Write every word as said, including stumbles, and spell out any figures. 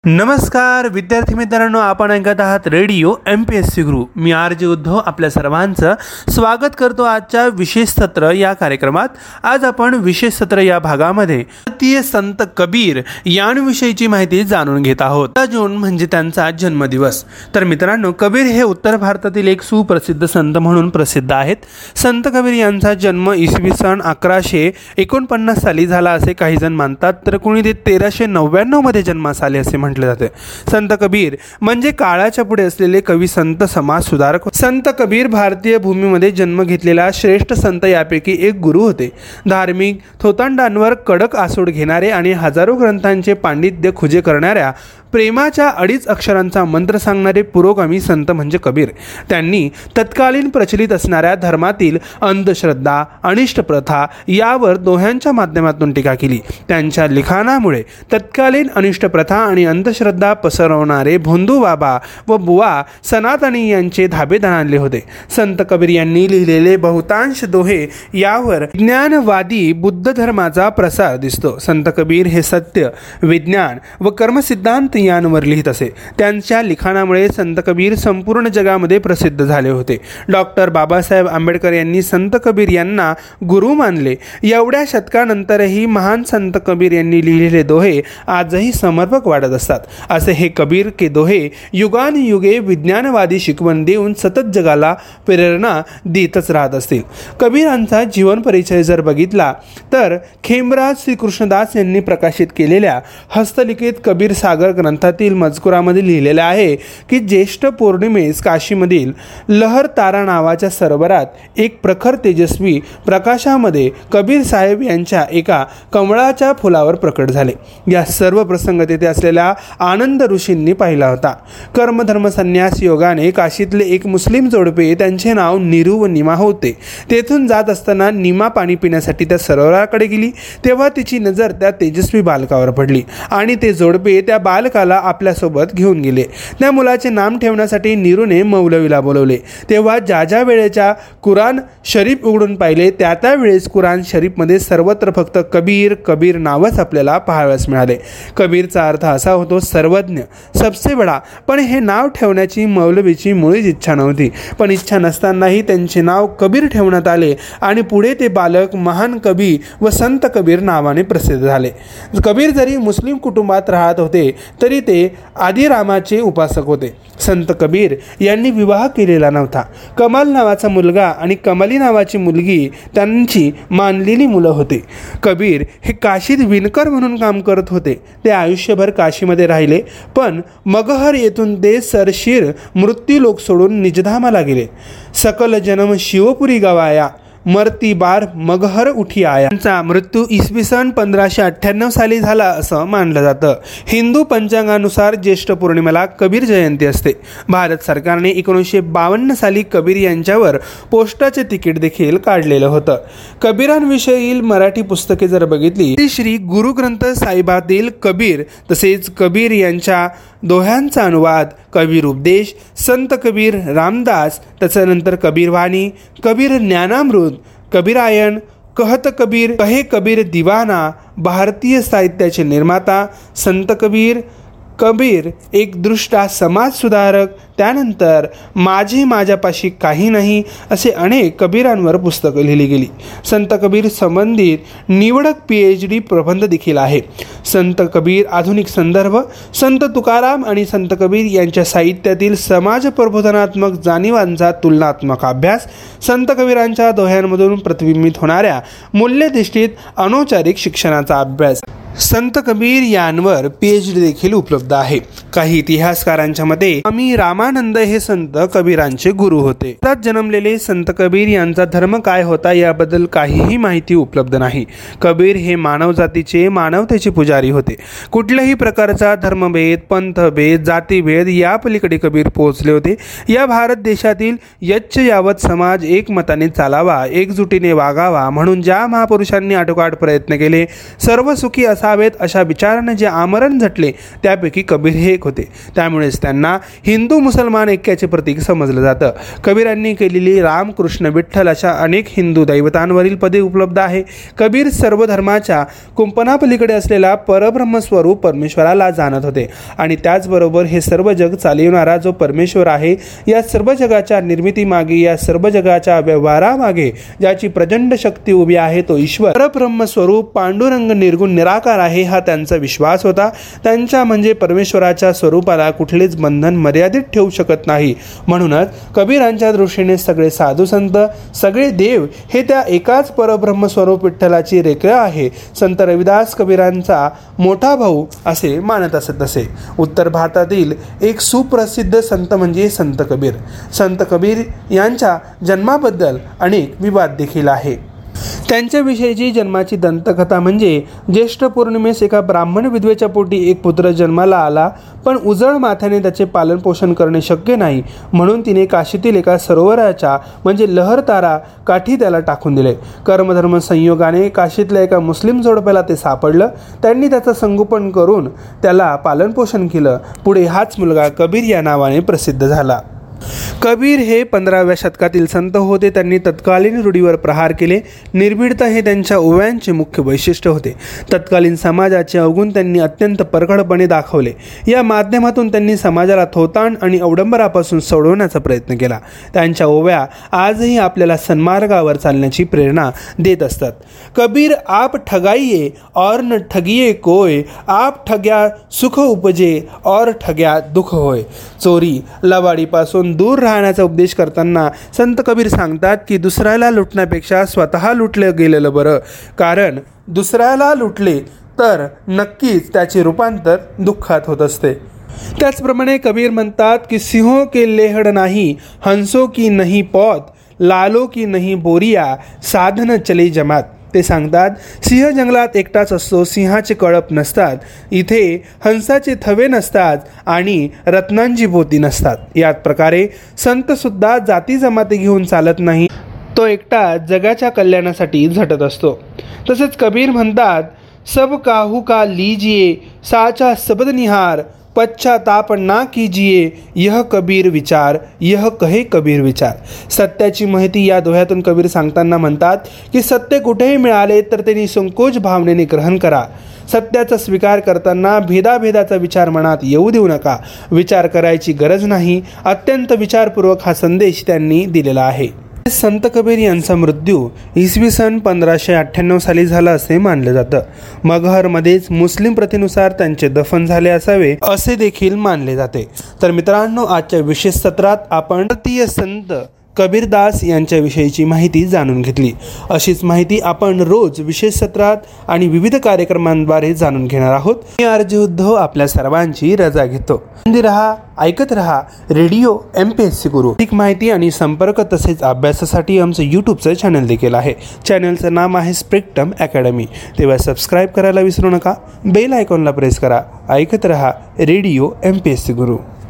नमस्कार विद्यार्थी मित्रांनो, आपण ऐकत आहात radio M P S C Guru. मी आर जे उद्धव आपल्या सर्वांचं स्वागत करतो आजच्या विशेष सत्र या कार्यक्रमात. आज आपण विशेष सत्र या भागामध्ये भारतीय संत कबीर यांविषयीची माहिती जाणून घेत आहोत. चौदा जून म्हणजे त्यांचा जन्मदिवस. तर मित्रांनो, कबीर हे उत्तर भारतातील एक सुप्रसिद्ध संत म्हणून प्रसिद्ध आहेत. संत कबीर यांचा जन्म इसवी सन अकराशे एकोणपन्नास साली झाला असे काही जण मानतात, तर कोणी ते तेराशे नव्याण्णव मध्ये जन्मास आले असे म्हटले जाते. संत कबीर म्हणजे काळाच्या पुढे असलेले कवी, संत, समाज सुधारक. संत कबीर भारतीय भूमीमध्ये जन्म घेतलेला श्रेष्ठ संत यापैकी एक गुरु होते. धार्मिक थोतांडांवर कडक आसूड घेणारे आणि हजारो ग्रंथांचे पांडित्य खुजे करणाऱ्या, प्रेमाच्या अडीच अक्षरांचा मंत्र सांगणारे पुरोगामी संत म्हणजे कबीर. त्यांनी तत्कालीन प्रचलित असणाऱ्या धर्मातील अंधश्रद्धा, अनिष्ट प्रथा यावर दोह्यांच्या माध्यमातून टीका केली. त्यांच्या लिखाणामुळे तत्कालीन अनिष्ट प्रथा आणि अंधश्रद्धा पसरवणारे भोंदू बाबा व बुवा सनातनी यांचे धाबे दणाणले होते. संत कबीर यांनी लिहिलेले बहुतांश दोहे यावर विज्ञानवादी बुद्ध धर्माचा प्रसार दिसतो. संत कबीर हे सत्य, विज्ञान व कर्मसिद्धांत यांवर लिहित असे. त्यांच्या लिखाणामुळे संत कबीर संपूर्ण जगामध्ये प्रसिद्ध झाले होते. डॉक्टर बाबासाहेब आंबेडकर यांनी संत कबीर यांना गुरु मानले. एवढ्या शतकानंतरही महान संत कबीर यांनी लिहिलेले दोहे आजही समर्पक वाटत असतात. असे हे कबीर के दोहे युगानुयुगे विज्ञानवादी शिकवण देऊन सतत जगाला प्रेरणा देतच राहत असतील. कबीरांचा जीवन परिचय जर बघितला तर खेमराज श्री कृष्णदास यांनी प्रकाशित केलेल्या हस्तलिखित कबीर सागर ग्रंथातील मजकुरामध्ये लिहिलेले आहे की ज्येष्ठ पौर्णिमेस काशीमधील लहर तारा नावाच्या सरोवरात एक प्रखर तेजस्वी प्रकाशामध्ये कबीर साहेब यांच्या एका कमळाच्या फुलावर प्रकट झाले. या सर्व प्रसंग तेथे असलेल्या आनंद ऋषींनी पाहिला होता. कर्मधर्म संन्यास योगाने काशीतले एक मुस्लिम जोडपे, त्यांचे नाव नीरू व निमा होते, तेथून जात असताना निमा पाणी पिण्यासाठी त्या सरोवराकडे गेली. तेव्हा तिची नजर त्या तेजस्वी बालकावर पडली आणि ते जोडपे त्या बालकाला आपल्यासोबत घेऊन गेले. त्या मुलाचे नाम ठेवण्यासाठी नीरूने मौलवीला बोलवले. तेव्हा ज्या ज्या वेळेच्या कुराण शरीफ उघडून पाहिले त्या त्या वेळेस कुराण शरीफमध्ये सर्वत्र फक्त कबीर कबीर नावच आपल्याला पाहावयास मिळाले. कबीरचा अर्थ असा होतो सर्वज्ञ, सबसे बडा. पण हे नाव ठेवण्याची मौलवीची मुळीच इच्छा नव्हती. पण इच्छा नसतानाही त्यांचे नाव कबीर ठेवण्यात आले आणि पुढे ते बालक महान कवी व संत कबीर नावाने प्रसिद्ध झाले. कबीर जरी मुस्लिम कुटुंबात राहत होते तरी ते आदिरामाचे उपासक होते. संत कबीर यांनी विवाह केलेला नव्हता. कमाल नावाचा मुलगा आणि कमली नावाची मुलगी त्यांची मानलेली मुलं होती. कबीर हे काशीत विणकर म्हणून काम करत होते. ते आयुष्यभर काशीमध्ये राहिले, पण मगहर येथून ते सरशीर मृत्यूलोक सोडून निजधामाला गेले. सकल जन्म शिवपुरी गवाया, मरती बार मगहर उठी आया. त्यांचा मृत्यू इसवी सन पंधराशे अठ्ठ्याण्णव साली झाला असं मानलं जातं. हिंदू पंचांगानुसार ज्येष्ठ पौर्णिमेला कबीर जयंती असते. भारत सरकारने एकोणीसशे बावन्न साली कबीर यांच्यावर पोस्टाचे तिकीट देखील काढलेलं होतं. कबीरांविषयी मराठी पुस्तके जर बघितली, श्री गुरुग्रंथ साहिबातील कबीर, तसेच कबीर यांच्या दोह्यांचा अनुवाद, कबीर उपदेश, संत कबीर रामदास, त्याच्यानंतर कबीरवाणी, कबीर ज्ञानामृत, कबीरायन, कहत कबीर, कहे कबीर दिवाना, भारतीय साहित्याचे निर्माता, संत कबीर, कबीर एक दृष्टा समाज सुधारक, त्यानंतर माझे माझ्यापाशी काही नाही, असे अनेक कबीरांवर पुस्तकं लिहिली गेली. संत कबीर संबंधित निवडक पी एच डी प्रबंध देखील आहे. संत कबीर आधुनिक संदर्भ, संत तुकाराम आणि संत कबीर यांच्या साहित्यातील समाज प्रबोधनात्मक जाणीवांचा तुलनात्मक अभ्यास, संत कबीरांच्या दोह्यांमधून प्रतिबिंबित होणाऱ्या मूल्यधिष्ठित अनौपचारिक शिक्षणाचा अभ्यास. संत कबीर यांवर पी एच डी देखील उपलब्ध आहे. काही इतिहासकारांच्या मते स्वामी रामानंद हे संत कबीरांचे गुरु होते. त्यात जन्मलेले संत कबीर यांचा धर्म काय होता याबद्दल काहीही माहिती उपलब्ध नाही. कबीर हे मानव जातीचे, मानवतेचे पुजारी होते. कुठल्याही प्रकारचा धर्मभेद, पंथभेद, जातीभेद या पलीकडे कबीर पोहोचले होते. या भारत देशातील यच्च यावत समाज एकमताने चालावा, एकजुटीने वागावा म्हणून ज्या महापुरुषांनी आटोकाट प्रयत्न केले, सर्व सुखी असावेत अशा विचाराने जे आमरण झटले त्यापैकी कबीर हे एक होते. त्यामुळेच त्यांना हिंदू मुसलमान ऐक्याचे प्रतीक समजलं जातं. कबीरांनी केलेली राम कृष्ण विठ्ठल अशा अनेक हिंदू दैवतांवरील पदे उपलब्ध आहे. कबीर सर्व धर्माच्या कुंपणापलीकडे असलेला परब्रह्मस्वरूप परमेश्वराला जाणत होते आणि त्याचबरोबर हे सर्व जग चालविणारा जो परमेश्वर आहे, या सर्व जगाच्या निर्मितीमागे, या सर्व जगाच्या व्यवहारामागे ज्याची प्रचंड शक्ती उभी आहे तो ईश्वर परब्रह्मस्वरूप पांडुरंग निर्गुण निराकार आहे, हा त्यांचा विश्वास होता. त्यांच्या म्हणजे परमेश्वराच्या स्वरूपाला कुठलेच बंधन मर्यादित ठेवू शकत नाही. म्हणूनच कबीरांच्या दृष्टीने सगळे साधू संत, सगळे देव हे त्या एकाच परब्रह्मस्वरूप विठ्ठलाची रेखा आहे. संत रविदास कबीरांचा मोठा भाऊ असे मानत असत असे. उत्तर भारतातील एक सुप्रसिद्ध संत म्हणजे संत कबीर. संत कबीर यांच्या जन्माबद्दल अनेक विवाद देखील आहे. त्यांच्याविषयीची जन्माची दंतकथा म्हणजे ज्येष्ठ पौर्णिमेस एका ब्राह्मण विधवेच्या पोटी एक पुत्र जन्माला आला, पण उजळ माथ्याने त्याचे पालनपोषण करणे शक्य नाही, म्हणून तिने काशीतील एका सरोवराच्या म्हणजे लहरतारा काठी त्याला टाकून दिले. कर्मधर्म संयोगाने काशीतल्या एका मुस्लिम जोडप्याला ते सापडलं. त्यांनी त्याचं संगोपन करून त्याला पालनपोषण केलं. पुढे हाच मुलगा कबीर या नावाने प्रसिद्ध झाला. कबीर हे पंधराव्या शतकातील संत होते. त्यांनी तत्कालीन रूढीवर प्रहार केले. निर्भीडता हे त्यांच्या ओव्यांचे मुख्य वैशिष्ट्य होते. तत्कालीन समाजाचे अवगुण त्यांनी अत्यंत परखडपणे दाखवले. या माध्यमातून त्यांनी समाजाला थोतांड आणि अवडंबरापासून सोडवण्याचा प्रयत्न केला. त्यांच्या ओव्या आजही आपल्याला सन्मार्गावर चालण्याची प्रेरणा देत असतात. कबीर आप ठगाइये और न ठगिये कोय, आप ठग्या सुख उपजे और ठग्या दुख होय. चोरी लवाडीपासून दूर राहण्याचा उपदेश करताना संत कबीर सांगतात की दुसऱ्याला लुटण्यापेक्षा स्वतः लुटलं गेलेलं बरं, कारण दुसऱ्याला लुटले तर नक्कीच त्याचे रूपांतर दुःखात होत असते. त्याचप्रमाणे कबीर म्हणतात की सिंहो के लेहड नाही, हंसो की नहीं पौत, लालो की नहीं बोरिया, साधन चले जमात. ते सांगतात सिंह जंगलात एकटाच असतो, सिंहाचे कळप नसतात, इथे हंसाचे थवे नसतात आणि रत्नांची पोती नसतात. याच प्रकारे संत सुद्धा जाती जमाती घेऊन चालत नाही, तो एकटा जगाच्या कल्याणासाठी झटत असतो. तसेच कबीर म्हणतात सब काहू का लीजिए साचा सबद निहार, पश्चाताप ना कीजिए यह कबीर विचार, यह कहे कबीर विचार. सत्याची माहिती या दोह्यातून कबीर सांगताना म्हणतात की सत्य कुठेही मिळाले तर त्यांनी संकोच भावनेने ग्रहण करा. सत्याचा स्वीकार करताना भेदाभेदाचा विचार मनात येऊ देऊ नका. विचार करायची गरज नाही. अत्यंत विचारपूर्वक हा संदेश त्यांनी दिलेला आहे. संत कबीर यांचा मृत्यू इसवी सन पंधराशे अठ्ठ्याण्णव साली झाला असे मानलं जातं. मगहरमध्येच मुस्लिम प्रथेनुसार त्यांचे दफन झाले असावे असे देखील मानले जाते. तर मित्रांनो, आजच्या विशेष सत्रात आपण भारतीय संत कबीरदास यांच्याविषयीची माहिती जाणून घेतली. अशीच माहिती आपण रोज विशेष सत्रात आणि विविध कार्यक्रमांद्वारे जाणून घेणार आहोत. मी आरजे उद्धव आपल्या सर्वांची रजा घेतो. आनंदी रहा, ऐकत रहा radio M P S C Guru. अधिक माहिती आणि संपर्क तसेच अभ्यासासाठी आमचं यूट्यूबचं चॅनल देखील आहे. चॅनलचं नाव आहे स्पेक्ट्रम अकॅडमी. तेव्हा सबस्क्राईब करायला विसरू नका. बेल आयकॉनला प्रेस करा. ऐकत रहा radio M P S C गुरु.